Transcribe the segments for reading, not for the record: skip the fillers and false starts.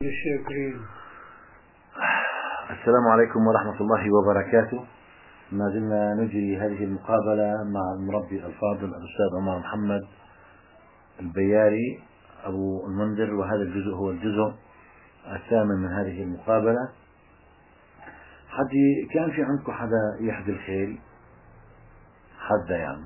الشاكرين. السلام عليكم ورحمة الله وبركاته. ما زلنا نجري هذه المقابلة مع المربي الفاضل الأستاذ عمر محمد البياري أبو المنذر، وهذا الجزء هو الجزء الثامن من هذه المقابلة. حدي كان في عندكم حدا يحدي الخيل؟ حدا يعني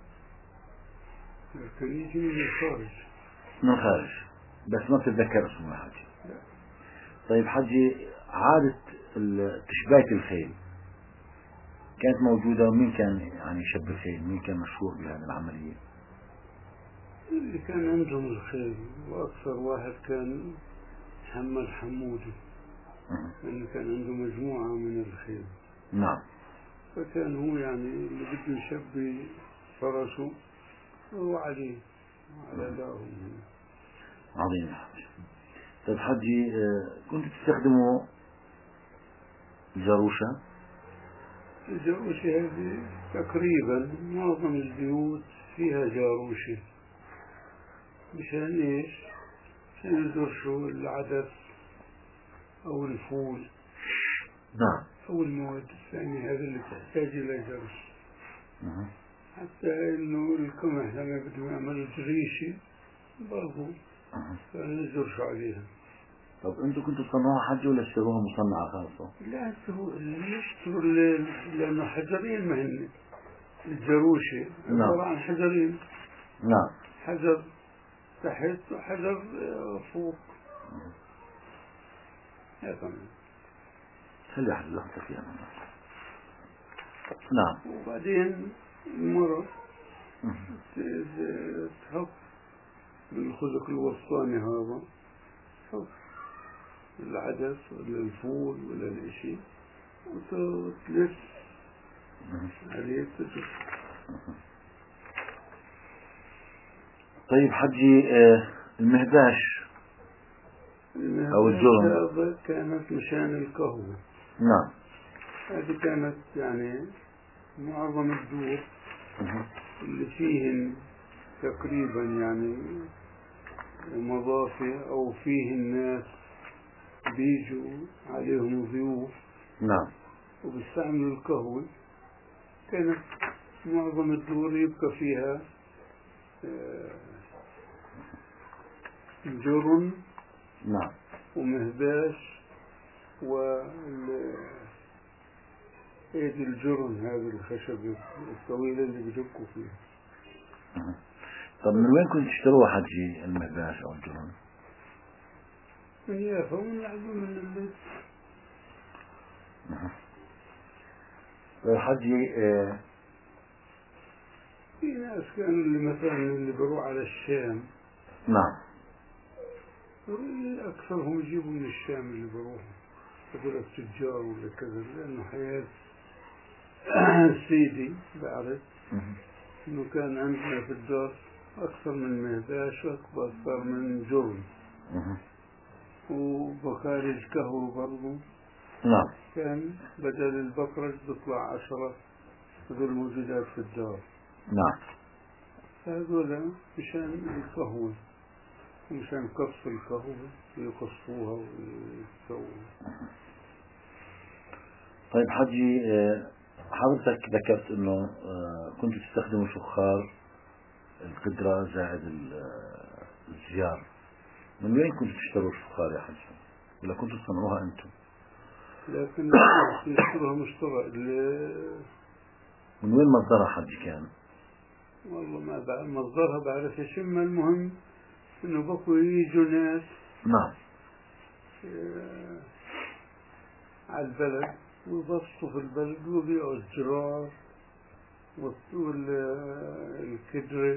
كان يجي من الخارج. من الخارج، بس ما بتتذكر اسمه حجي. طيب حجي، عادة تشباك الخيل كانت موجودة، ومين كان يعني يشب الخيل؟ مين كان مشهور بهذه العملية؟ اللي كان عندهم الخيل، وأكثر واحد كان محمد حمودي، لأنه كان عنده مجموعة من الخيل. نعم. فكان هو يعني اللي بده يشبي فرسه هو عليه على دارهم. عظيم يا حجي. طيب حجي، كنت تستخدموا جاروشة؟ الجاروشة هذه تقريبا معظم البيوت فيها جاروشة. مشان ايش؟ مشان يدرسوا العدس او الفول، نعم، او المواد الثانية هذه اللي تحتاج الى جرس. حتى انه القمح لما بدهم يعملوا جريشة برضو كانوا يدرسوا عليها. طب انتوا كنتوا تصنعوها حجي ولا اشتروها مصنعة خاصة؟ لا، هو اللي يشتروا لانه حجرين مهن الجروشة، عبارة عن حجرين. نعم. حجر تحت وحجر فوق. يا تمام. خلي أحد يحط فيها. نعم. وبعدين المرة تحط من الخزق الوسطاني هذا، تحط العدس ولا الفول ولا الاشي وتلف عليه تدرس. طيب حجي، المهداش أو الجرن هذا كانت مشان القهوة. نعم. هذه كانت يعني معظم الدور اللي فيهن تقريبا يعني مضافة أو فيه الناس بيجوا عليهم ضيوف. نعم. وبيستعملوا القهوة. كانت معظم الدور يبقى فيها جرن. نعم. ومهباش ايدي الجرن، هذه الخشب الطويلة اللي بدقوا فيها. طب من وين كنت تشتروها حجي المهباش أو الجرن؟ من يافا ومن العدو من البيت. طيب حجي، في ناس كانوا اللي مثلا اللي بروح على الشام. نعم. أكثرهم يجيبوا من الشام اللي بروحوا، هذول التجار ولا كذا، لأنه حياة سيدي بعرف إنه كان عندنا في الدار أكثر من مهباش وأكثر من جرن وبخارج قهوة برضو. نعم. كان بدل البقرج بيطلع 10 هذول موجودات في الدار. نعم. هذول مشان القهوة ومشان قصف القهوة ويقصفوها ويسووا. طيب حجي، حضرتك ذكرت انه كنتوا تستخدموا فخار القدرة زائد الزيار. من وين كنتوا تشتروا الفخار يا حجي؟ ولا كنتوا تصنعوها انتم؟ لكن يشتروها مشترى. من وين مصدرها حجي كان؟ والله ما بعرف مصدرها، بعرف يشم. المهم انه بقوا يجوا ناس نعم على البلد ويبسطوا في البلد ويبيعوا الجرار والكدرة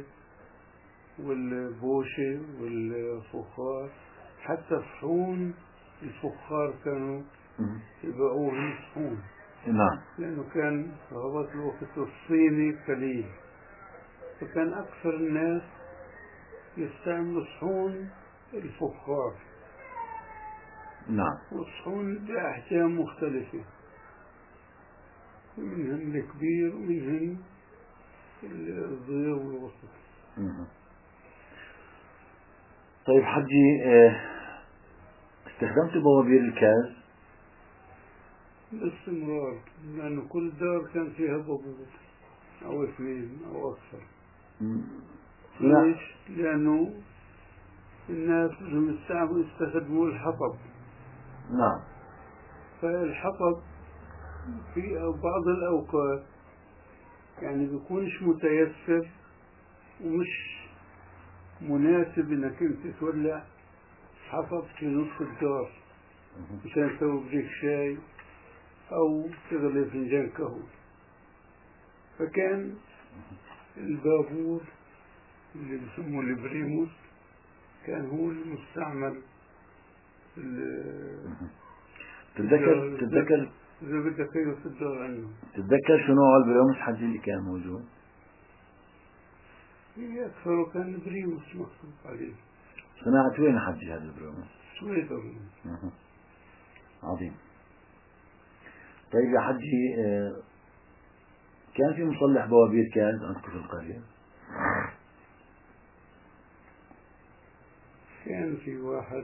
والبوشة والفخار. حتى صحون الفخار كانوا يبيعوهم صحون. نعم. لأنه كان هذاك الوقت الصيني قليل، فكان أكثر الناس يستعملوا صحون الفخار. نعم. والصحون بأحجام مختلفة، منهم الكبير ومنهم الصغير والوسط. طيب حجي، استخدمت بوابير الكاز؟ باستمرار، لأنه كل دار كان فيها بابور أو اثنين أو أكثر. ليش؟ لأنه الناس بدهم يستخدموا الحطب. نعم. فالحطب في بعض الأوقات يعني بيكونش متيسر ومش مناسب إنك أنت تولع حطب في نصف الدار مشان تسوي بريك شاي أو تغلي فنجان قهوة. فكان البابور اللي بسموه البريموس كان هو المستعمل. تتذكر إذا بدك في الدار عنه. تتذكر شو نوع البريموس حجي اللي كان موجود؟ هي أكثر كان بريموس مخصوص عليه. صناعة وين حجي هذا البريموس؟ سويدر. عظيم. طيب يا حجي، كان في مصلح بوابير كاز عندكم في القرية؟ كان في واحد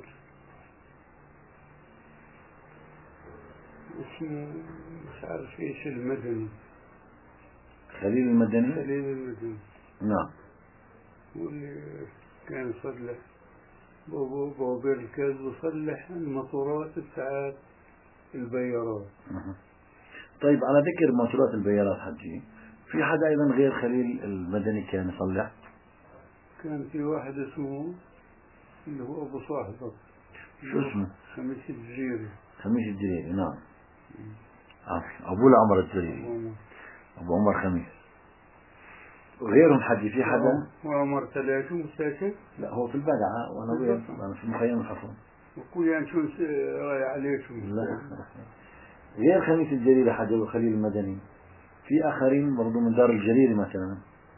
اسمه مش عارف ايش المدني. خليل المدني؟ خليل المدني. نعم. واللي كان يصلح بوابير الكاز ويصلح الموتورات بتاعت البيارات. طيب على ذكر موتورات البيارات حجي، في حدا أيضا غير خليل المدني كان يصلح؟ كان في واحد اسمه اللي هو أبو صاحبك. شو اسمه؟ خميس الجريري. خميس الجريري. نعم. أبو العمر الجريري. أبو عمر خميس. غيرهم حجي في حدا؟ وعمر ثلاثة مساكن؟ لا، هو في البدعة وأنا وين؟ أنا في مخيم الحصون. وكل يعني شو رايح عليكم؟ لا، غير خميس الجريري حجي وخليل المدني في آخرين برضو من دار الجريري مثلا؟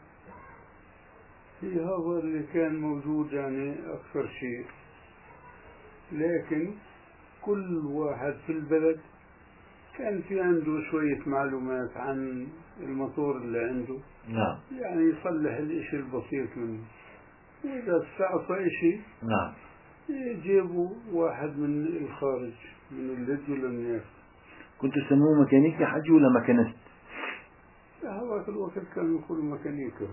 في هذا اللي كان موجود يعني أكثر شيء، لكن كل واحد في البلد كان في عنده شوية معلومات عن الموتور اللي عنده. نعم. يعني يصلح الاشي البسيط منه، وإذا استعصى اشي نعم يجيبوا واحد من الخارج من الهد ولا من اليافا. كنت تسموه ميكانيكي حجي ولا ميكانيست؟ هذاك الوقت كانوا يقولوا ميكانيكا.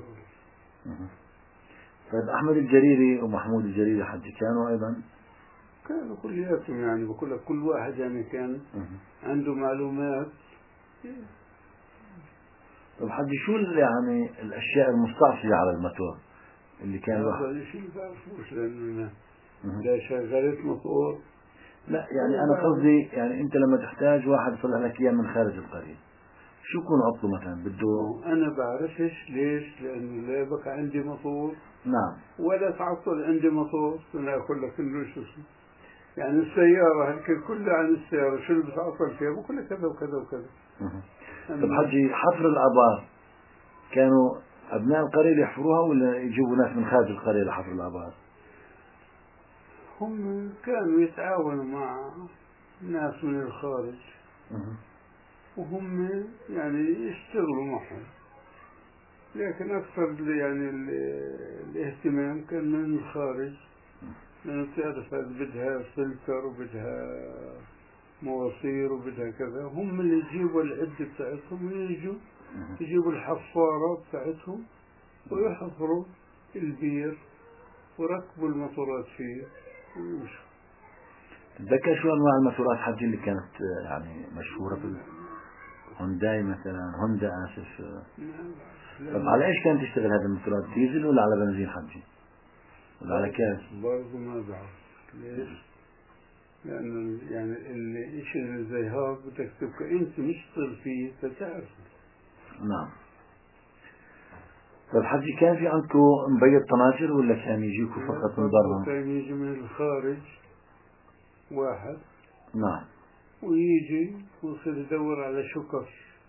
طيب أحمد الجريري ومحمود الجريري حجي كانوا أيضا؟ كانوا كلياتهم يعني بقول لك كل واحد يعني كان عنده معلومات. طيب حجي شو يعني الأشياء المستعصية على الموتور اللي كان هذا الشيء ما بعرفوش لأنه لا شغلت موتور. لا يعني أنا قصدي يعني أنت لما تحتاج واحد يصلح لك إياه من خارج القرية شو يكون عطله مثلا بده؟ أنا بعرفش ليش، لأنه لا بقى عندي موتور. نعم. ولا تعطل عندي موتور. أنا أقول لك إنه شو اسمه يعني السيارة هلك كلها عن السيارة شو اللي بتعطل فيها بقول لك كذا وكذا وكذا. طيب حجي حفر الآبار كانوا أبناء القرية اللي يحفروها ولا يجيبوا ناس من خارج القرية لحفر الآبار؟ هم كانوا يتعاونوا مع ناس من الخارج وهم يعني يشتغلوا معهم، لكن أكثر يعني الاهتمام كان من الخارج، لأنه تعرف بدها فلتر وبدها مواسير وبدها كذا. هم اللي يجيبوا العدة بتاعتهم ويجوا يجيبوا الحفارة بتاعتهم ويحفروا البير وركبوا الموتورات فيه ويمشوا. تتذكر شو أنواع الموتورات حجي اللي كانت يعني مشهورة في هونداي مثلا؟ هوندا آسف. طب على إيش كانت تشتغل هذه الموتورات؟ ديزل ولا على بنزين حجي؟ ولا على كاس؟ برضه ما بعرف ليش، لأنه يعني الشيء اللي زي هذا بدك تبقى أنت مشتغل فيه فتعرف. نعم. طيب حجي كان في عندكم مبيض طناجر ولا كان يجيكم فقط من برا؟ كان يجي من الخارج واحد. نعم. ويجي ويصير يدور على شكر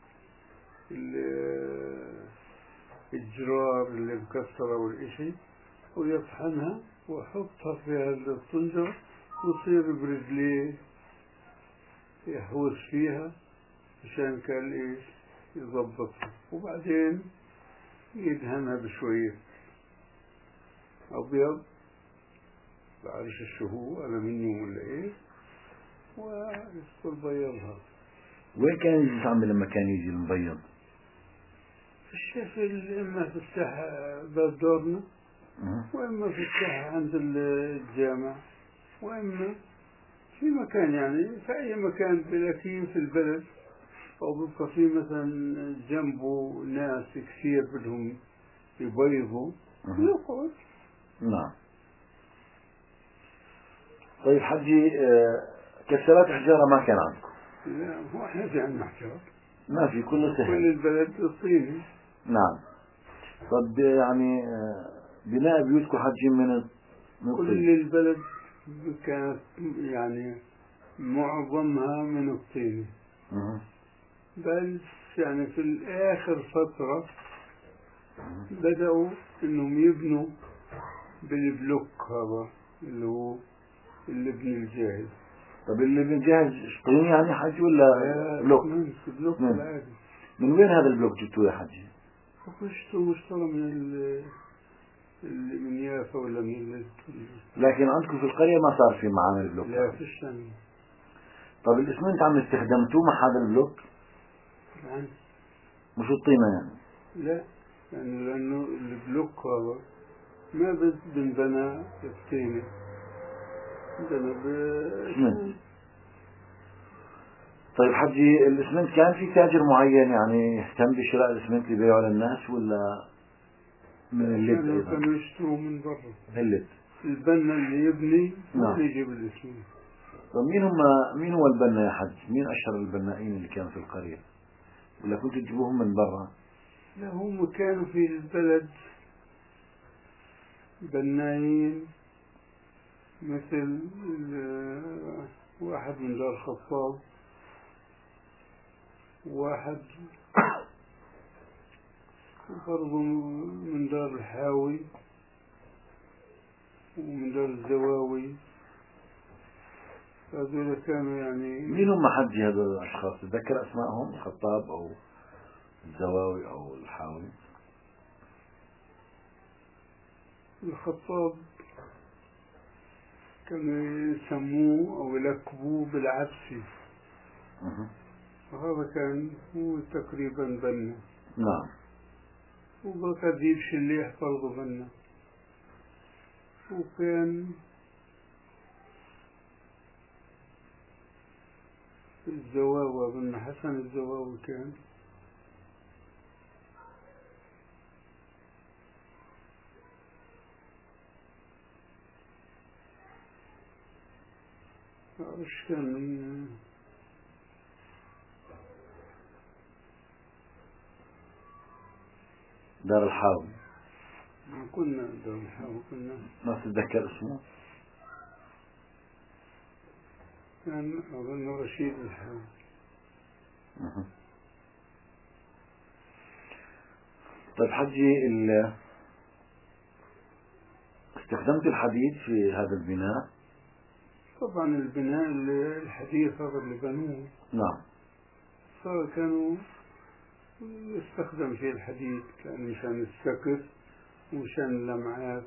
الجرار اللي مكسرة والإشي ويطحنها ويحطها في هذا الطنجرة ويصير برجليه يحوس فيها عشان كان إيش يضبطها، وبعدين يدهنها بشوية أبيض بعرفش شو هو ألمنيوم ولا إيه، وبيضها. وين كان يجي يستعمل لما كان يجي المبيض؟ في الشفل، إما في الساحة باب دورنا، وإما في الساحة عند الجامع، وإما في مكان، يعني في أي مكان بالأكيد في البلد، أو بيبقى في مثلا جنبه ناس كثير بدهم يبيضوا يقعد. نعم. طيب حجي، كسرات حجارة ما كان عندكم؟ لا، هو احنا في عندنا حجار، ما في، كله سهل. كل البلد طيني. نعم. طب يعني بناء بيوتكم حجي من كل البلد كانت يعني معظمها من الطين. بل يعني في الآخر فترة بدأوا إنهم يبنوا بالبلوك، هذا اللي هو اللبن الجاهز. طب اللبن الجاهز طين يعني حج ولا بلوك؟ بلوك العادي. من وين هذا البلوك جبتوه يا حجي؟ مشترى من يافا ولا من لكن عندكم في القرية ما صار في معامل بلوك؟ لا، فيش عندنا. طب الاسمنت عم استخدمتوه مع هذا البلوك؟ طبعا. مش الطينة يعني؟ لا، يعني لأنه البلوك هذا ما بنبنى بالطينة، بنبنى بالاسمنت. طيب حجي، الاسمنت كان في تاجر معين يعني يهتم بشراء الاسمنت لبيعه للناس، ولا من اللد ايضا؟ كانوا يشتروا من برا. اللد. البنا اللي يبني هو اللي يجيب الاسمنت. طيب مين هو البنا يا حج؟ مين اشهر البنائين اللي كانوا في القرية؟ ولا كنتوا تجيبوهم من برا؟ لا، هم كانوا في البلد بنايين، مثل واحد من دار الخطاب، واحد برضو من دار الحاوي، ومن دار الزواوي. هذول كانوا يعني. مين هم حجي هذول الأشخاص؟ تذكر أسمائهم؟ الخطاب أو الزواوي أو الحاوي؟ الخطاب كانوا يسموه أو يلقبوه بالعبسي، وهذا كان هو تقريبا بنا. نعم. وبقدير شليح برضه بنا. وكان الزواوي، بن حسن الزواوي كان. معرفش كان من دار الحاوي. كنا دار الحاوي، كنا. ما تتذكر اسمه؟ كان أظن رشيد الحاوي. طيب حجي، استخدمت الحديد في هذا البناء؟ طبعا البناء الحديث هذا اللي بنوه. نعم. فكانوا يستخدم فيه الحديد، كان مشان السقف ومشان اللمعات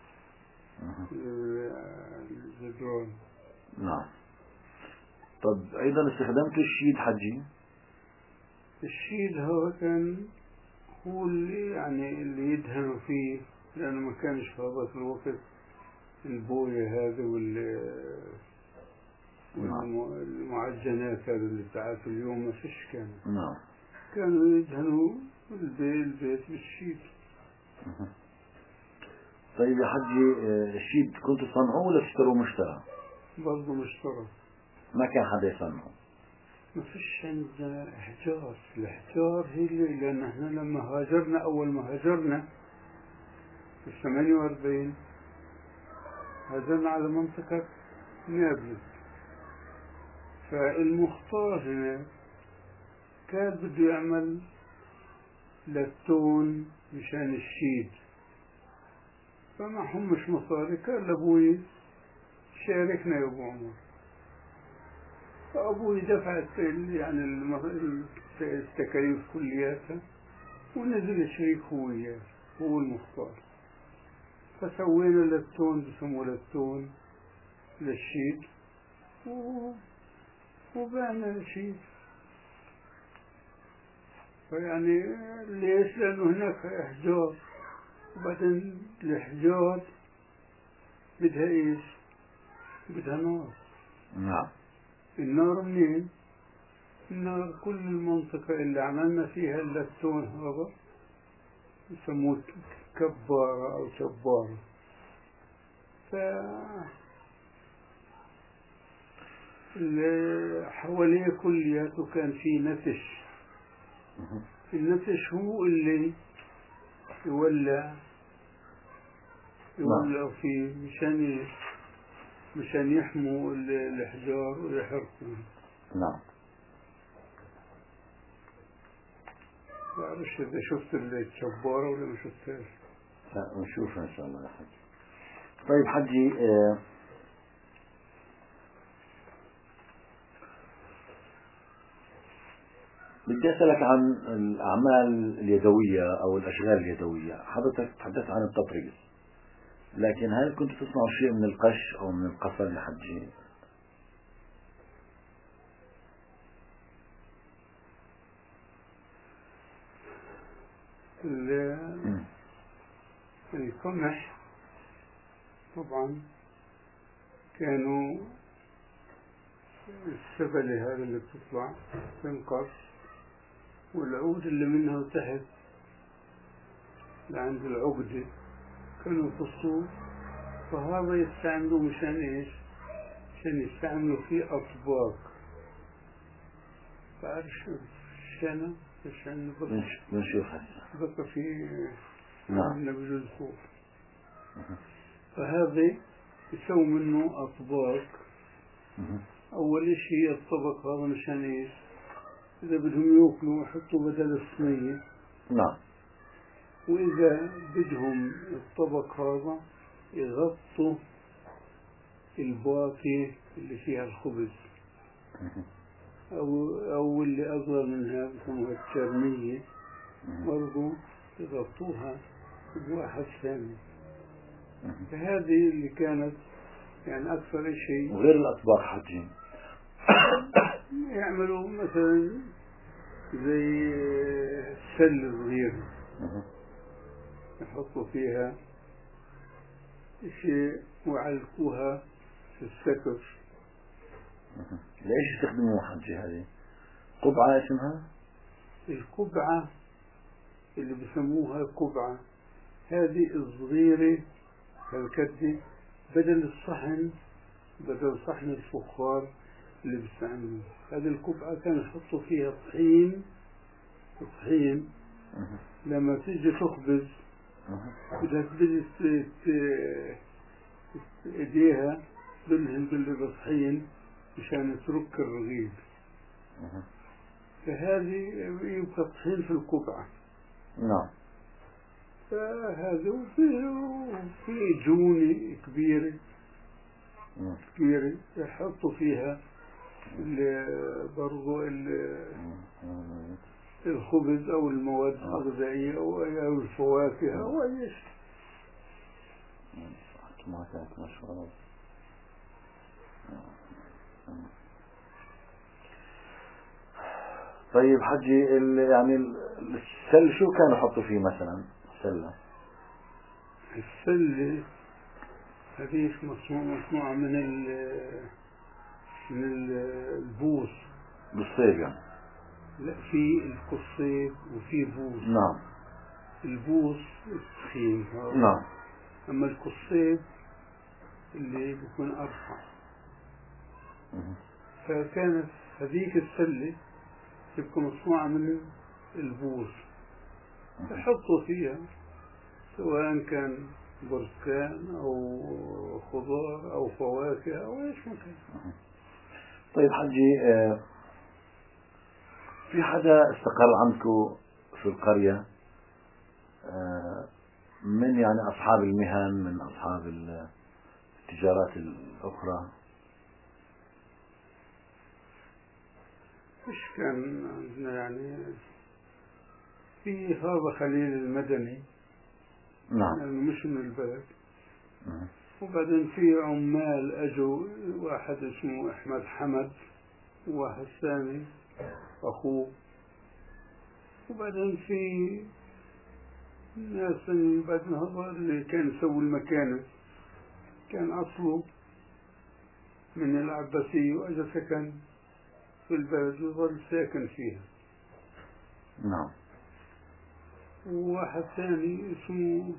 الجدران. نعم. طب أيضا استخدمت الشيد حجي؟ الشيد هو كان هو اللي يدهنوا فيه، لأنه ما كانش في هذاك الوقت البوية هذا والمعجنات هذا اللي بتاعت اليوم ما فيش كان. نعم. كانوا يدهنوا البيت بالشيد. طيب يا حجي، الشيد كنتوا تصنعوه ولا تشتروه مشترى؟ برضه مشترى. ما كان حدا يصنعه؟ ما فيش عندنا احجار. الاحجار هي لأن احنا لما هاجرنا، أول ما هاجرنا في 48 هاجرنا على منطقة نابلس. فالمختار هنا كان بده يعمل للتون مشان الشيد، فما حمش مصاري. كان لأبوي شاركنا يا أبو عمر، فأبوي دفع يعني التكاليف كلياتها، ونزل الشريك هو إياه، هو المختار. فسوينا للتون، بسموه للتون للشيد، وبعنا شيء. فيعني ليش؟ لأنه هناك أحجار، وبعدين الأحجار بدها إيش؟ بدها نار. نعم. النار منين؟ النار كل المنطقة اللي عملنا فيها اللتون هذا يسموه كبارة أو شبارة. اللي حواليه كلياته كان في نتش. النتش هو اللي يولع فيه مشان يحموا الأحجار ويحرقوا. نعم. بعرفش إذا شفت الشبارة ولا ما شفتهاش. لا نشوفها إن شاء الله يا حجي. طيب حجي، بدي أسألك عن الأعمال اليدوية أو الأشغال اليدوية. حضرتك تحدثت عن التطريز، لكن هل كنت تصنع شيء من القش أو من القصر يا حجي؟ القمح طبعا كانوا السبلة هذا اللي بتطلع تنقص، والعود اللي منها تحت لعند العقدة كانوا يقصوه. فهذا يستعملوا مشان إيش؟ عشان يستعملوا فيه أطباق. بعرف شو الشنة عشان بنشوف هسه بقى في نعم بجوز خوف. فهذا يسوي منه أطباق. أول شيء الطبق هذا مشان إيش؟ إذا بدهم يأكلوا يحطوا بدل الصينية. نعم. وإذا بدهم الطبق هذا يغطوا الباقي اللي فيها الخبز، أو اللي أصغر منها بسموها الشرمية، برضو يغطوها بواحد ثاني. فهذه اللي كانت يعني أكثر شيء. وغير الأطباق حجي يعملوا مثلا زي سل صغير يحطوا فيها شيء وعلقوها في السقف. ليش يستخدموا حجي هذه؟ قبعة اسمها؟ القبعة اللي بسموها قبعة هذه الصغيرة هالكدة، بدل صحن الفخار اللي بيستعملوه. هذه القبعة كانوا يحطوا فيها طحين. لما تيجي تخبز بدها ايديها تدلهن بالطحين مشان ترك الرغيف. فهذه يبقى الطحين في القبعة. نعم. فهذا وفي جونة كبيرة يحطوا فيها برضو الخبز أو المواد الغذائية أو الفواكه أو أي شيء. طيب حجي، يعني السل شو كانوا يحطوا فيه مثلا؟ السلة هذه مصنوعة من البوص. بالصيف يعني؟ لا، في القصيف وفي بوص. نعم. البوص التخين. نعم. أما القصيف اللي بيكون أرفع. فكانت هذيك السلة تبقى مصنوعة من البوص، يحطوا فيها سواء كان برتقال أو خضار أو فواكه أو إيش ممكن. طيب حجي، في حدا استقر عندكم في القرية من يعني أصحاب المهن، من أصحاب التجارات الأخرى؟ مش كان عندنا يعني في هذا خليل المدني. نعم. يعني مش من البلد. وبعدين في عمال أجوا، واحد اسمه أحمد حمد وواحد ثاني أخوه. وبعدين في ناس بعدين هذا اللي كان يسوي المكانة كان أصله من العباسية وأجا سكن في البلد وظل ساكن فيها. نعم. وواحد ثاني اسمه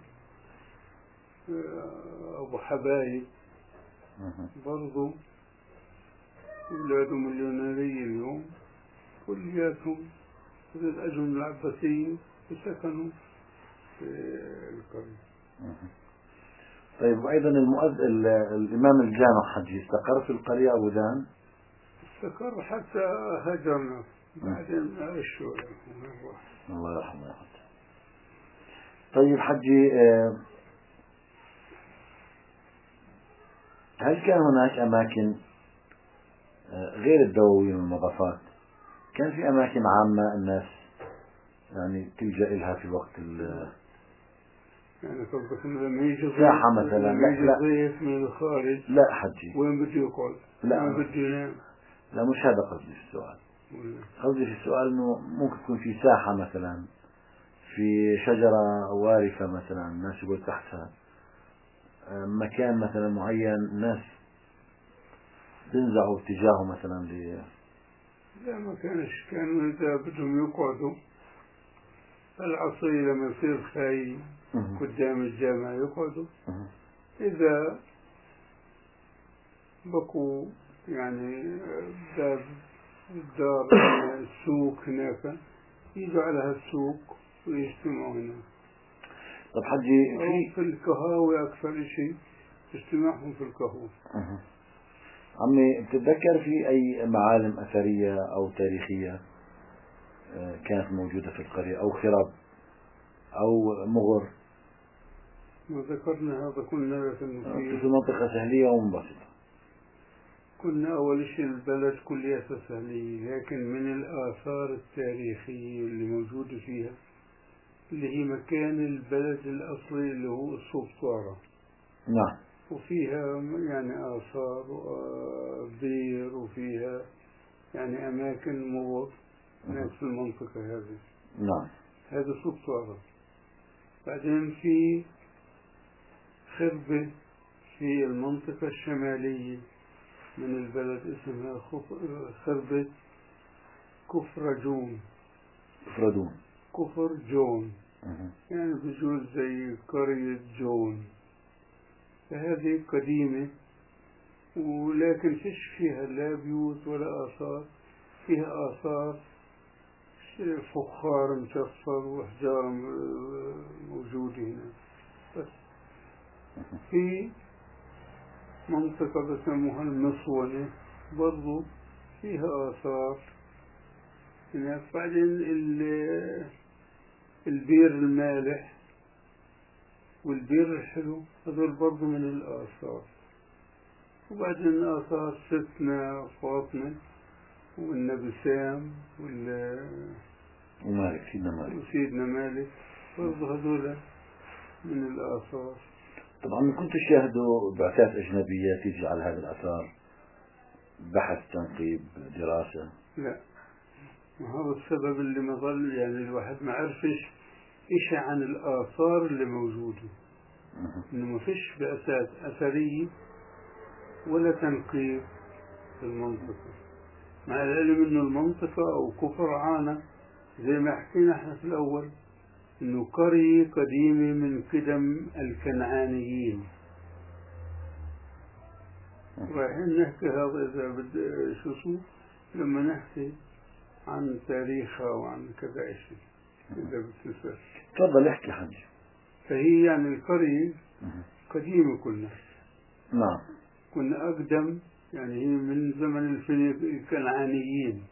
أبو حبايب برضو أولاده مليونيرية اليوم كلياتهم أجوا من العباسية وسكنوا في القرية. طيب، وأيضا الإمام الجامع حجي استقر في القرية أبو دان؟ استقر حتى هجرنا بعدين عاشوا. الله يرحمه يا حجي. طيب حجي، هل كان هناك أماكن غير الدواوين والمضافات؟ كان في أماكن عامة الناس يعني تلجأ إلها في وقت يعني قصدك لما يجي ساحة مثلا؟ لا ضيف من الخارج لا حجي، وين بده يقعد؟ لا وين بده ينام؟ لا، مش هذا قصدي في السؤال. قصدي في السؤال إنه ممكن تكون في ساحة مثلا، في شجرة وارفة مثلا الناس يقول تحتها، مكان مثلا معين الناس بينزعوا اتجاهه مثلا لا ما كانش. كانوا إذا بدهم يقعدوا العصر لما يصير خاي قدام الجامع يقعدوا. إذا بقوا يعني باب الدار السوق هناك يجوا على هالسوق ويجتمعوا هنا. طب حجي، في القهاوي أكثر شيء اجتماعهم في القهوة. عمي، بتتذكر في أي معالم أثرية أو تاريخية كانت موجودة في القرية، أو خراب أو مغر؟ ما ذكرنا هذا كنا في منطقة سهلية ومنبسطة. كنا أول شيء البلد كلياتها سهلية، لكن من الآثار التاريخية اللي موجودة فيها اللي هي مكان البلد الأصلي اللي هو السبطارة. نعم. وفيها يعني آثار وبير وفيها يعني أماكن مغر هناك في المنطقة هذه. نعم. هذا سبطارة. بعدين في خربة في المنطقة الشمالية من البلد اسمها خربة كفرجون. كفر جون يعني بجوز زي قرية جون. فهذه قديمة ولكن فيش فيها لا بيوت ولا آثار. فيها آثار فخار مشفر وأحجار موجودة هنا بس. في منطقة بسموها المصونة برضو فيها آثار هناك. بعدين البير المالح والبير الحلو هذول برضو من الآثار. وبعدين آثار ستنا فاطمة والنبي سام وسيدنا مالك برضو هذول من الآثار. طبعا كنت تشاهدوا بعثات أجنبية تيجي على هذه الآثار، بحث، تنقيب، دراسة؟ لا، وهذا السبب اللي ما ظل يعني الواحد ما عرفش إيش عن الآثار اللي موجودة. إنه ما فيش بعثات أثرية ولا تنقيب في المنطقة، مع العلم إنه المنطقة أو كفر عانة زي ما حكينا احنا في الأول إنه قرية قديمة من قدم الكنعانيين. رايحين نحكي هذا إذا بد شو لما نحكي عن تاريخها وعن كذا شيء إذا بتسأل. تفضل احكي حجي. فهي يعني القرية قديمة كنا. نعم. كنا أقدم يعني هي من زمن الكنعانيين.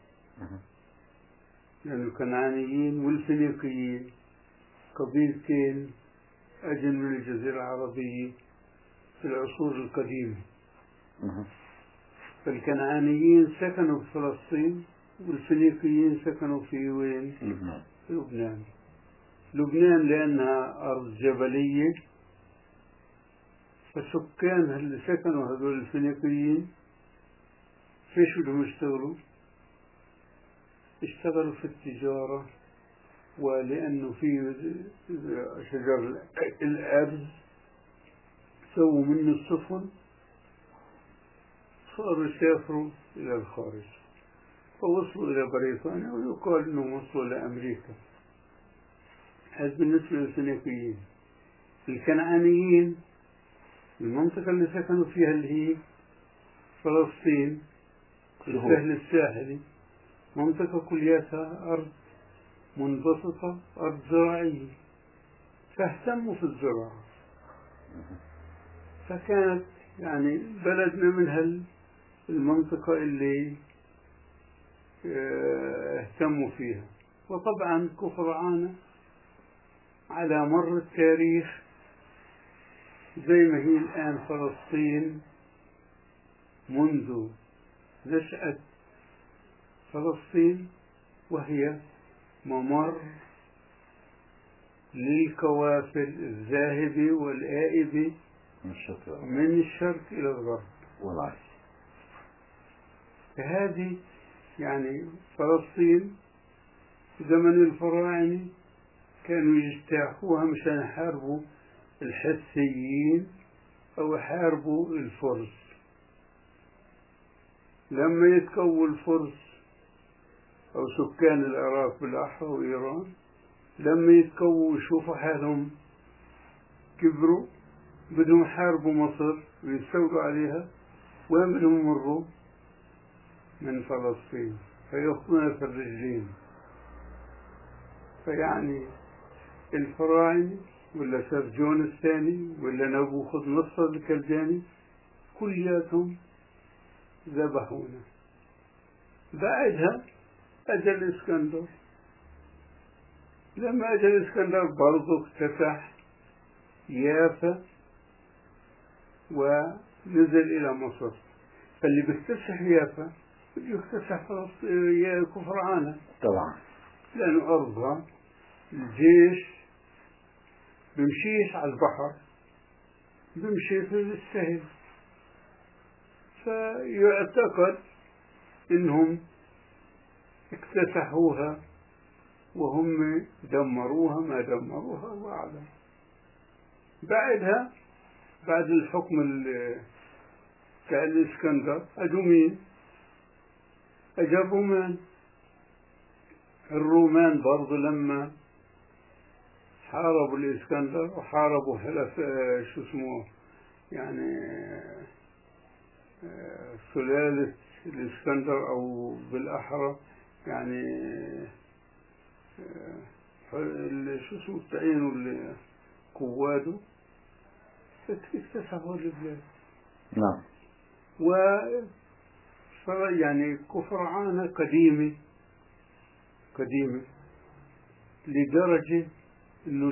يعني الكنعانيين والفينيقيين قبيلتين أجن من الجزيرة العربية في العصور القديمة. فالكنعانيين سكنوا في فلسطين والفينيقيين سكنوا في وين؟ لبنان. في لبنان لأنها أرض جبلية، فالسكان اللي سكنوا هذول الفينيقيين فيش بدهم يشتغلوا؟ اشتغلوا في التجارة، ولأنه في شجر الأرز سووا منه السفن، صاروا يسافروا إلى الخارج، فوصلوا إلى بريطانيا، ويقال أنهم وصلوا إلى أمريكا. هذا بالنسبة للفينيقيين. الكنعانيين المنطقة اللي سكنوا فيها اللي هي فلسطين، السهل الساحلي، منطقة كلياتها أرض منبسطة، أرض زراعية، فاهتموا في الزراعة، فكانت يعني بلدنا من المنطقة اللي اهتموا فيها. وطبعا كفرعانة على مر التاريخ زي ما هي الآن فلسطين منذ نشأة فلسطين، وهي ممر للكوافل الذاهبة والآئبة من الشرق إلى الغرب والعكس. فهذه يعني فلسطين زمن الفراعنة كانوا يجتاحوها مشان يحاربوا الحثيين أو يحاربوا الفرس. لما يتكون الفرس أو سكان العراق بالأحرى وإيران، لما يتكونوا يشوفوا حالهم كبروا، بدهم يحاربوا مصر ويستولوا عليها، وين بدهم يمروا؟ من فلسطين، فيأخذونها في الرجلين. فيعني الفراعنة ولا سرجون الثاني ولا نبوخذ نصر الكلداني كلياتهم ذبحونا. بعدها أجى الإسكندر. لما أجى الإسكندر برضو اكتسح يافا ونزل إلى مصر. فاللي بيكتسح يافا بده يكتسح كفرعانة طبعا، لأنه أرضها الجيش بمشيش على البحر، بمشي في السهل. فيعتقد إنهم اكتسحوها وهم دمروها، ما دمروها الله أعلم. بعدها بعد الحكم بتاع الإسكندر أجوا مين؟ أجا الرومان. الرومان برضو لما حاربوا الإسكندر وحاربوا حلف شو اسمه يعني سلالة الإسكندر، أو بالأحرى يعني شو اسمه التعيين اللي قواده، اكتسحوا البلاد. نعم. يعني كفرعانة قديمة لدرجة إنه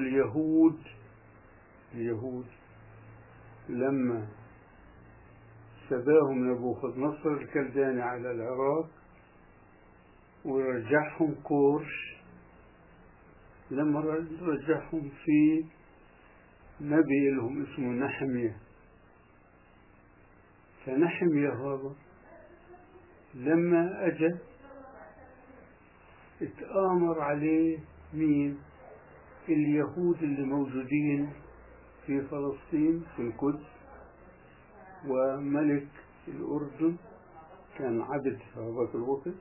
اليهود لما سباهم نبوخذ نصر الكلداني على العراق ورجعهم كورش، لما رجعهم في نبي لهم اسمه نحمية. فنحمية هذا لما أجى اتآمر عليه مين؟ اليهود اللي موجودين في فلسطين في القدس، وملك الأردن كان عبد في هذاك الوقت،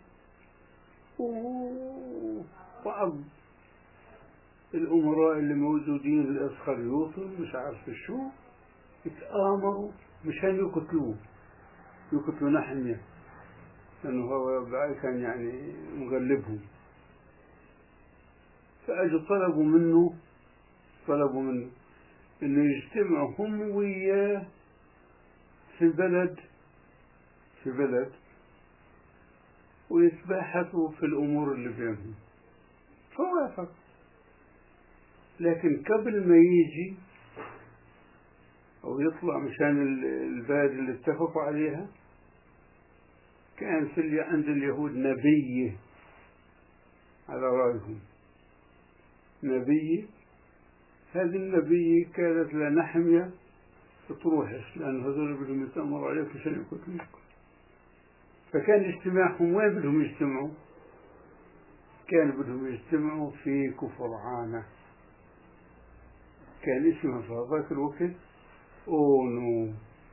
وبعض الأمراء اللي موجودين الأسخريوطي مش عارف شو، اتآمروا مشان يقتلوا نحمية، لأنه هو كان يعني مغلبهم. فأجوا طلبوا منه إنه يجتمعوا هم وياه في بلد ويتباحثوا في الأمور اللي بينهم. فوافق، لكن قبل ما يجي أو يطلع مشان البلد اللي اتفقوا عليها، كان في عند اليهود نبية على رأيهم، نبية. هذه النبية كانت لنحمية تروحش، لأن هذول بدهم يتأمروا عليك عشان يقتلوك. فكان اجتماعهم وين بدهم يجتمعوا؟ كان بدهم يجتمعوا في كفرعانة، كان اسمها في هذاك الوقت أونو.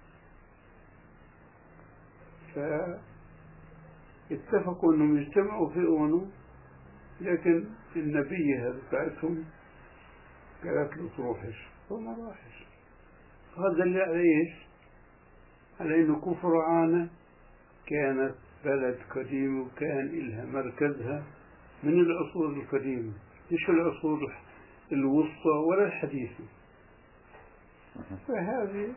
فاتفقوا أنهم يجتمعوا في أونو، لكن النبي هذا بتاعتهم قالت له تروحش، فما راحش. هذا اللي على إيش؟ على إنه كفرعانة كانت بلد قديم وكان إلها مركزها من العصور القديمة، مش العصور الوسطى ولا الحديثة. فهذه.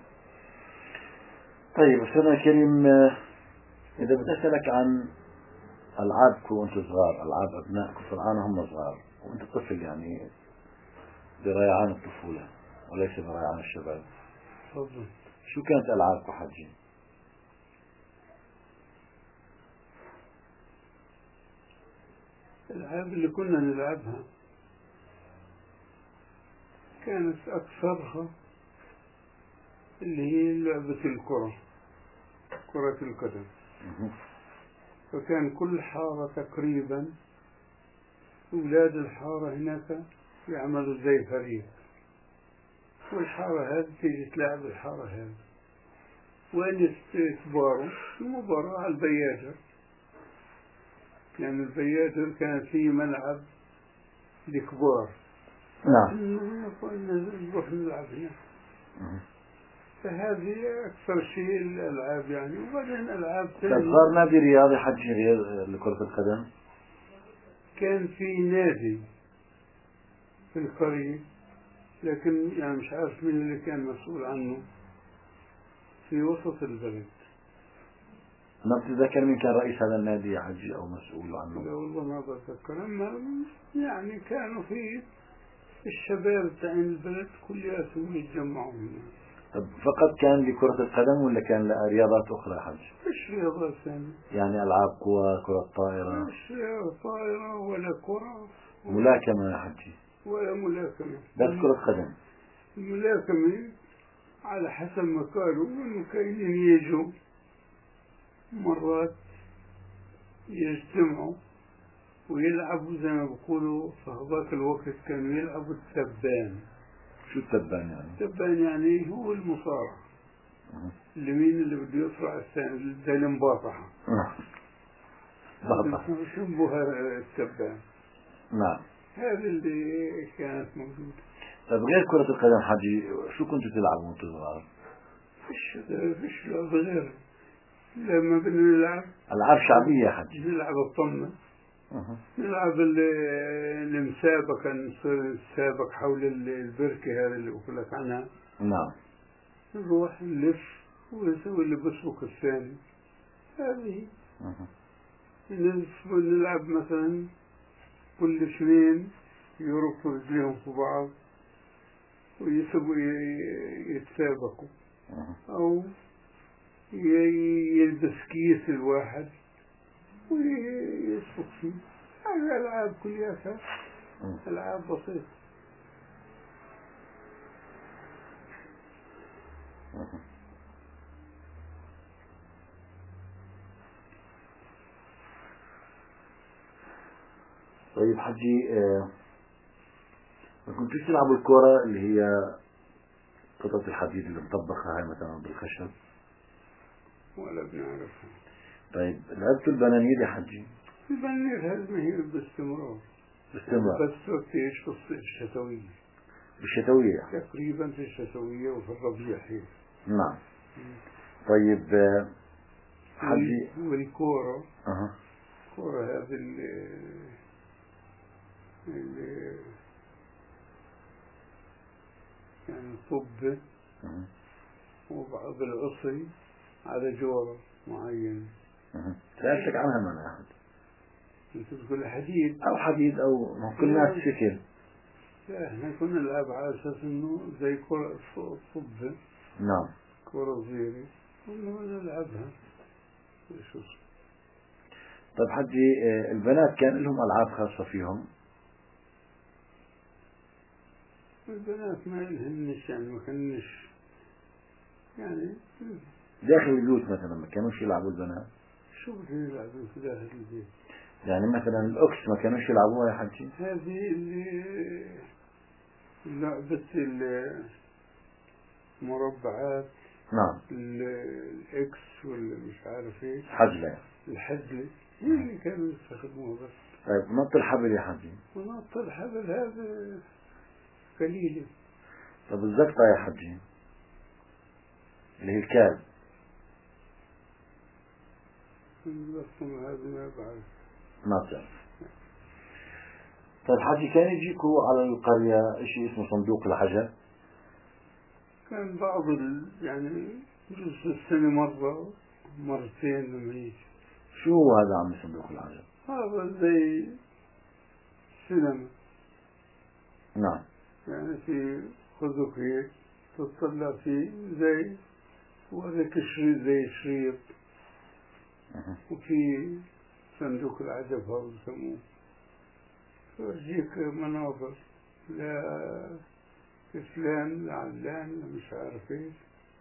طيب أستاذنا الكريم، إذا بدي أسألك عن ألعابكم وأنتم صغار، ألعاب أبنائكم فرعانة هم صغار وأنت طفل، يعني بريعان الطفولة وليس بريعان الشباب، تفضل. شو كانت ألعابكم حجي؟ الألعاب اللي كنا نلعبها كانت أكثرها اللي هي لعبة الكرة، كرة القدم. فكان كل حارة تقريبا أولاد الحارة هناك يعملوا زي فريق، والحارة هذه تيجي تلعب الحارة هذه، وين يتباروا المباراة على البيادر، يعني البيادر كان فيه ملعب لكبار. نعم. نروح نلعب هنا. فهذه أكثر شيء الألعاب يعني. وبعدين ألعاب ثانية. صار نادي رياضي حجي غير لكرة القدم؟ كان في نادي في القرية، لكن يعني مش عارف مين اللي كان مسؤول عنه، في وسط البلد. ما بتتذكر مين كان رئيس هذا النادي يا حجي أو مسؤول عنه؟ لا والله ما بتذكر، أما يعني كانوا في الشباب تاع البلد كلياتهم يتجمعوا هنا. طب فقط كان لكرة القدم ولا كان لرياضات أخرى يا حجي؟ مش رياضات ثانية، يعني ألعاب قوى، كرة طائرة؟ مش طائرة ولا كرة ملاكمة يا حجي؟ ولا ملاكمة، بس كرة قدم. الملاكمة على حسب ما قالوا إنه كاينين يجوا مرات يجتمعوا ويلعبوا زي ما بيقولوا في هذاك الوقت كانوا يلعبوا التبان. شو التبان يعني؟ التبان يعني هو المصارع، اللي مين اللي بده يصرع الثاني زي المباطحة. يسموها التبان. نعم. هذه اللي كانت موجودة. طيب غير كرة القدم حجي شو كنتوا تلعبوا وانتوا صغار؟ فيش لعب غير لما بدنا نلعب ألعاب شعبية يا حجي. نلعب الطمة، نلعب المسابقة، نسابق حول البركة هذه اللي بقول لك عنها. نعم. نروح نلف ونسوي اللي بسبق الثاني. هذه نلعب مثلا كل اثنين يربطوا رجليهم في بعض ويسبوا يتسابقوا، أو يلبس كيس الواحد ويسبق فيه. هذه ألعاب كلها ألعاب بسيطة. طيب حجي، ما كنتوش تلعبوا الكرة اللي هي قطعة الحديد اللي مطبخة هاي مثلا بالخشب؟ ولا بنعرفها. طيب لعبتوا البنانير يا حجي؟ البنانير هذه ما هي باستمرار. بس تيجي في الصيف الشتوية. بالشتوية؟ تقريبا في الشتوية وفي الربيع هي. نعم. طيب حجي، والكورة الكورة هذه اللي يعني صب وبعض العصي على جورة معين. سألتك عنها من أحد؟ انت تقول حديد أو حديد أو كل ناس شكل. لا احنا كنا نلعب على أساس إنه زي كرة صب. نعم. كرة صغيرة كنا نلعبها. طيب حجي، البنات كان لهم ألعاب خاصة فيهم؟ البنات ما لهمش يعني ما كانش يعني داخل البيوت مثلا ما كانوش يلعبوا البنات؟ شو بدهم يلعبوا في داخل البيت؟ يعني مثلا الأكس ما كانوش يلعبوها يا حجي؟ هذه اللي لعبة المربعات، نعم. الإكس واللي مش عارف إيه، حجلة. الحجلة هي اللي كانوا يستخدموها بس. طيب نط الحبل يا حجي؟ ونط الحبل هذا قليلة. طب الزقطة يا حجي اللي هي الكاب؟ الرسم هذا ما بعرف. ما بتعرف. طيب حجي كان يجيكوا على القرية شيء اسمه صندوق العجب؟ كان بعض يعني بجوز في السنة مرة مرتين لما يجي. شو هو هذا عم صندوق العجب؟ هذا زي سينما. نعم. يعني في خزق هيك تطلع فيه زي وهذاك شريط زي شريط، وفي صندوق العجب هذا بسموه، فرجيك مناظر لا فلان لعلان مش عارف ايش.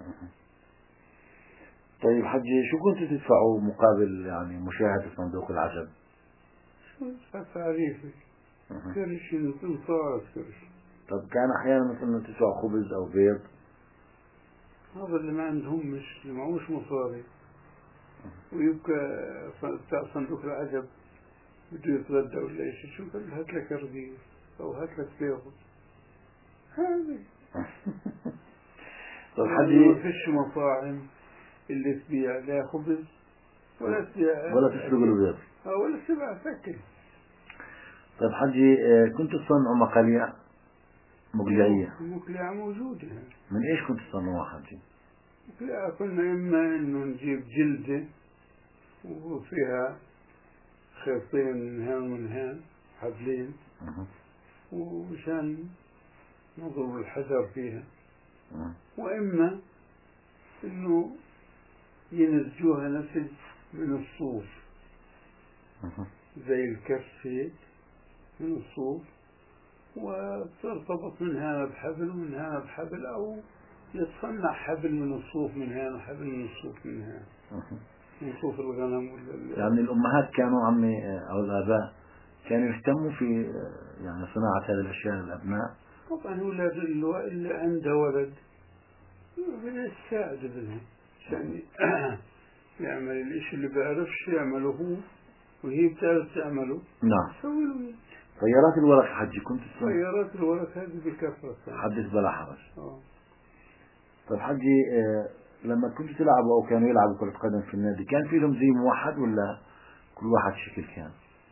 طيب حجي شو كنتوا تدفعوا مقابل يعني مشاهدة صندوق العجب؟ شو تعريفي؟ كرش انصار كرش. طب كان أحيانا مثلا تدفعوا خبز أو بيض؟ هذا اللي ما عندهم، مش اللي معهوش مصاري ويبقى بتاع صندوق العجب بده يتغدى ولا شيء، شو قال هات لك رغيف أو هات لك بيض. هذه طيب يعني حجي ما فيش مطاعم اللي تبيع لا خبز ولا تبيع ولا تسلق البيض ولا تبيع فكر. طيب حجي كنتوا تصنعوا مقاليع مقلعية؟ المقلعة موجودة. من ايش كنتوا تصنعوها حجي؟ المقلعة كنا إما إنه نجيب جلدة وفيها خيطين من هان ومن هان، حبلين، ومشان نضرب الحجر فيها، وإما إنه ينسجوها نسج من الصوف زي الكف من الصوف، وترتبط من هنا بحبل ومن هنا بحبل، أو يتصنع حبل من الصوف من هنا وحبل من الصوف من هنا، من صوف الغنم يعني الأمهات كانوا عمي أو الآباء كانوا يهتموا في يعني صناعة هذه الأشياء للأبناء؟ طبعا أولاد اللي عنده ولد يساعد بها عشان يعمل الإشي اللي بيعرفش يعمله هو وهي بتعرف تعمله. نعم. سوي له طيارات الورق حجي كنت تسمع؟ طيارات الورق هذه بكثرة. حدث بلا حرج. اه. طيب حجي لما كنتوا تلعبوا أو كانوا يلعبوا كرة قدم في النادي كان في لهم زي موحد ولا كل واحد شكل كان؟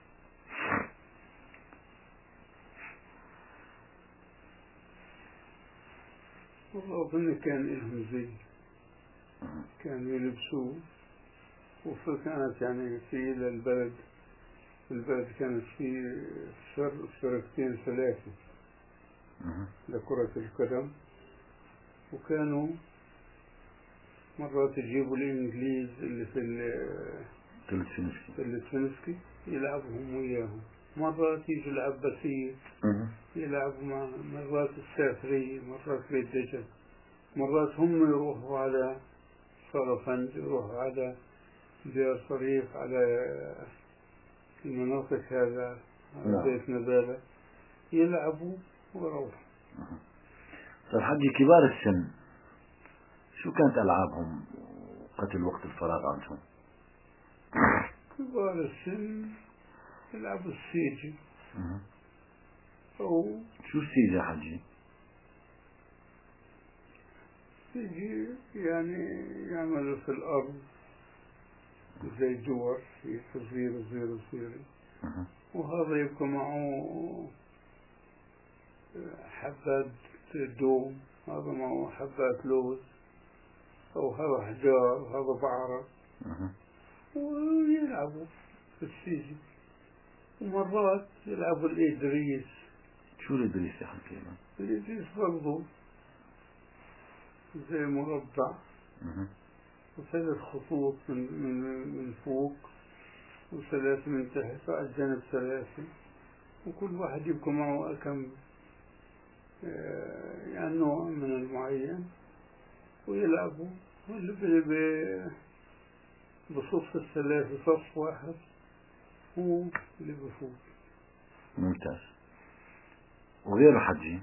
والله أظن كان لهم زي، كانوا يلبسوه، وكانت يعني في البلد كانت في فرقتين ثلاثة لكرة القدم، وكانوا مرات يجيبوا الإنجليز اللي في التلسفنسكي يلعبهم وياهم، مرات يجوا العباسية يلعبوا مع، مرات السافرية، مرات بيت دجل، مرات هم يروحوا على صرفند، يروحوا على ديار صريف، على المناطق هذا بيت نبالة يلعبوا ويروحوا. طيب حجي كبار السن شو كانت ألعابهم وقتل وقت الفراغ عندهم؟ كبار السن يلعبوا السيجي. أو شو السيجي حجي؟ السيجي يعني يعملوا في الأرض زي دور صغيرة صغيرة صغيرة، وهذا يبقى معه حبات دوم، هذا معه حبات لوز، أو هذا حجار وهذا بعرة، ويلعبوا في السيجي. ومرات يلعبوا الإدريس. شو الإدريس يا حكي؟ الإدريس برضو زي مربع وثلاث خطوط من فوق وثلاث من تحت على الجانب ثلاثة، وكل واحد يبقى معه كم يعني نوع من المعين، ويلعبوا بصف الثلاثة، صف واحد هو اللي بفوت. ممتاز. وغيره حجي؟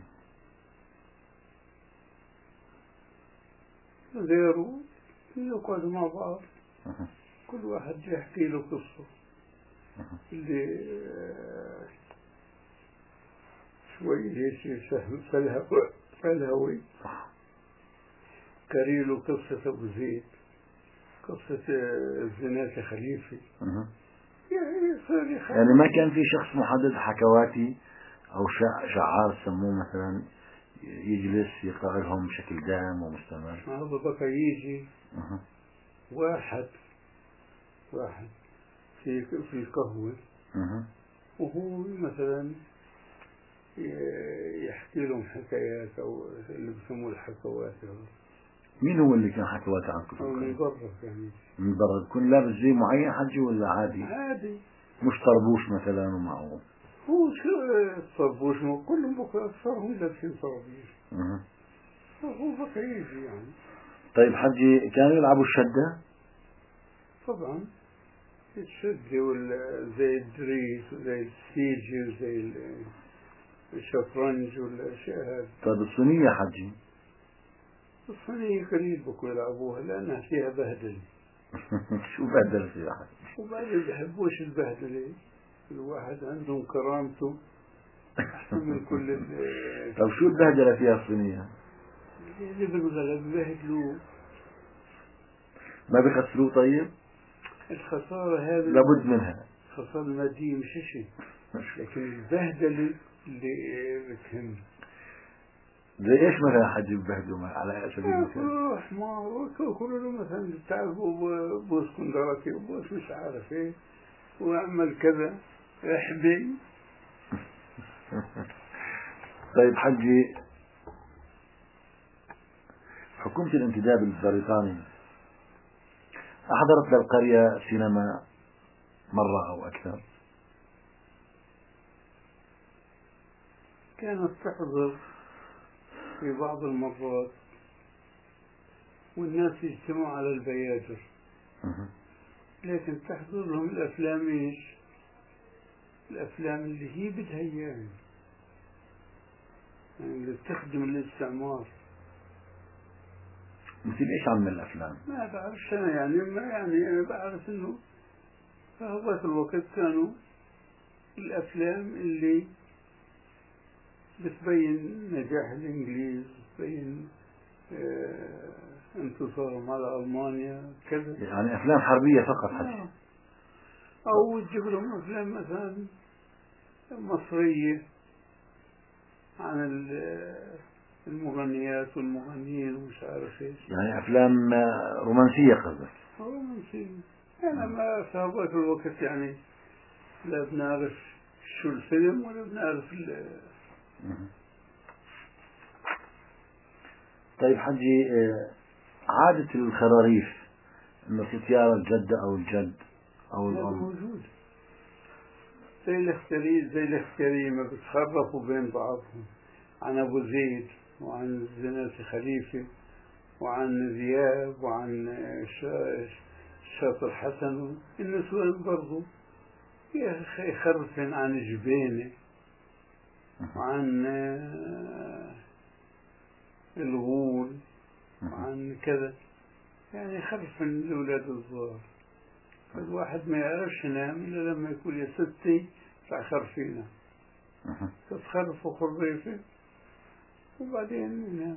غيره يقعدوا مع بعض، كل واحد يحكي له قصة. اللي شوي هيك فلهوي كاري له قصة أبو زيد، قصة الزناتي خليفي. يعني ما كان في شخص محدد حكواتي أو شعار سموه مثلا يجلس يقرأ لهم بشكل دائم ومستمر؟ هذا بقى يجي واحد في القهوة، وهو مثلا يحكي لهم حكايات أو اللي بسموه الحكوات. مين هو اللي كان حكواتي عنكم؟ من برا يعني. من برا يكون لابس زي معين حجي ولا عادي؟ عادي، مش طربوش مثلا ومعه؟ هو شو طربوش؟ كلهم بقى أكثرهم لابسين طرابيش. هو بقى يجي يعني. طيب حجي كانوا يلعبوا الشدة؟ طبعا الشدة زي الدريس وزي السيجي وزي الشطرنج والأشياء هذه. طيب الصينية حجي؟ الصينية قليل بكوا يلعبوها لأنها فيها بهدلة. شو بهدل فيها حجي؟ وبعدين بيحبوش البهدلة، الواحد عندهم كرامته أحسن من كل طيب شو البهدلة فيها الصينية؟ اللي بالغلب بيبهدلوه. ما بيخسروه؟ طيب الخسارة هذه لابد منها، الخسارة المادية مش شيء، لكن البهدلة اللي بتهم. زي ايش مثلا حجي ببهدلوا على سبيل المثال؟ روح ما كل له مثلا تعرفوا بو اسكندراتي وبوس مش عارف ايه واعمل كذا احبي. طيب حجي، حكومة الانتداب البريطاني أحضرت للقرية سينما مرة أو أكثر؟ كانت تحضر في بعض المرات، والناس يجتمعوا على البيادر، لكن تحضر لهم الأفلام إيش؟ الأفلام اللي هي بدها إياه، يعني اللي بتخدم الاستعمار. مثل إيش عم الأفلام؟ ما بعرفش أنا يعني، أنا بعرف إنه في هذاك الوقت كانوا الأفلام اللي بتبين نجاح الإنجليز، بتبين انتصارهم على ألمانيا كذا، يعني أفلام حربية فقط حجي؟ أو تجيب لهم أفلام مثلا مصرية عن المغنيات والمغنيين ومش عارف ايش. يعني أفلام رومانسية قصدك؟ رومانسية. أنا ما في هذاك الوقت يعني لا بنعرف شو الفيلم ولا بنعرف طيب حجي، عادة الخراريف إنه ختيار الجدة أو الجد أو هذا الأم موجود، زي الاختيارية ما بتخرفوا بين بعضهم، عن أبو زيد وعن الزناتي خليفة وعن ذياب وعن الشاطر حسن. النسوان برضو يخرفن عن جبينة وعن الغول وعن كذا، يعني يخرفن الأولاد الصغار. الواحد ما يعرفش ينام إلا لما يقول يا ستي تاع خرفينا، تتخرف خريفة وبعدين ينام.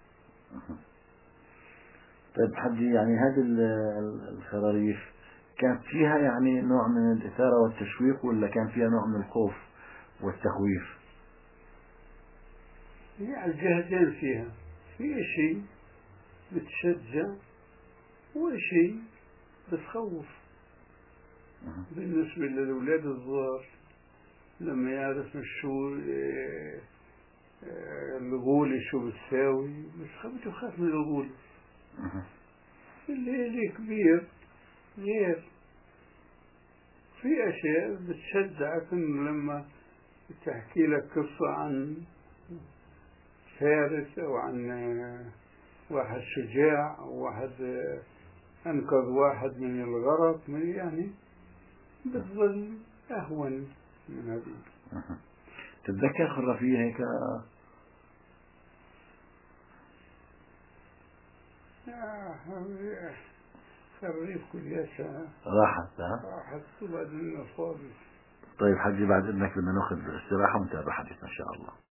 طيب حجي، يعني هذه الخراريف كانت فيها يعني نوع من الإثارة والتشويق، ولا كان فيها نوع من الخوف والتخويف؟ هي على الجهتين فيها، في شيء بتشجع وشيء بتخوف. بالنسبة للأولاد الصغار لما يعرف شو الغولة شو بتساوي، بتخاف من الغولة. اللي كبير غير، في أشياء بتشجعك إنه لما تحكي لك قصة عن فارس أو عن واحد شجاع أو واحد أنقذ واحد من الغرق، يعني بتظل أهون من هذه. تتذكر خرافية هيك؟ خريف كلياتها راحت وبعد منها فاضي. طيب حجي بعد إذنك بدنا ناخذ استراحة ونتابع حديثنا إن شاء الله.